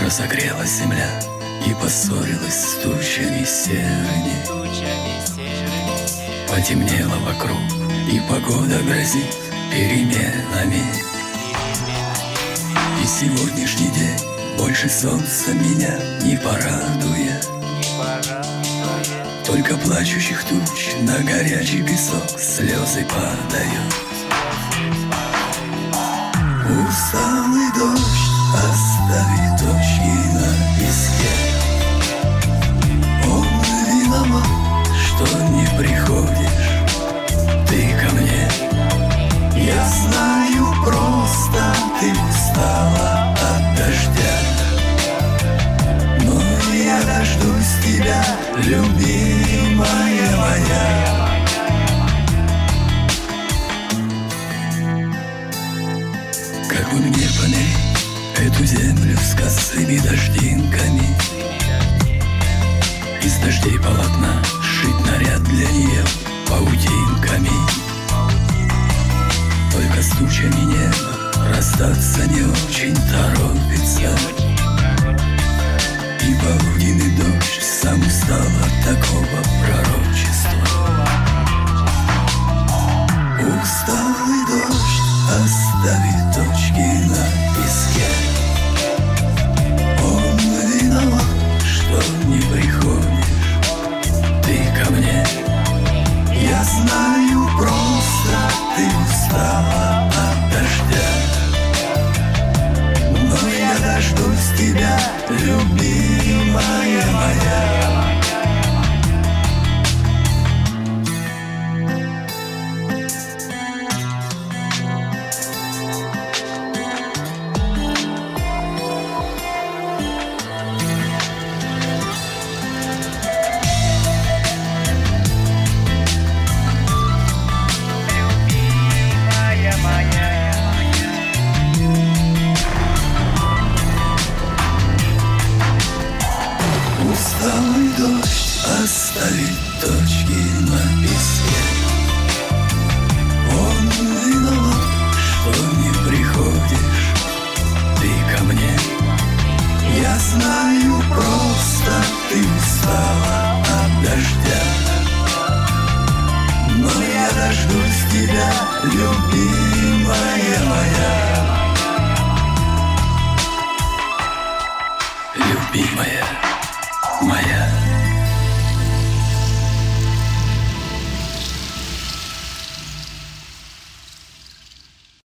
Разогрелась земля и поссорилась с тучами серыми. Потемнело вокруг, и погода грозит переменами. И сегодняшний день больше солнца меня не порадует. Только плачущих туч на горячий песок слезы падают. Усталый дождь оставит точки на песке. Он виноват, что не приходишь ты ко мне. Я знаю, просто ты устала от дождя, но я дождусь тебя, любимая моя. Как бы мне помирить эту землю с косыми дождинками, из дождей полотна сшить наряд для нее паутинками. Только с тучами неба расстаться не очень торопится, и полуденный дождь сам устал от такого пророчества. Усталый дождь оставит точки на песке. Он виноват, что не приходишь ты ко мне. Я знаю, просто ты устала от дождя, но я дождусь тебя, любимая моя. Усталый дождь оставит точки на песке. Он виноват, что не приходишь ты ко мне. Я знаю, просто ты устала от дождя, но я дождусь тебя, любимая моя.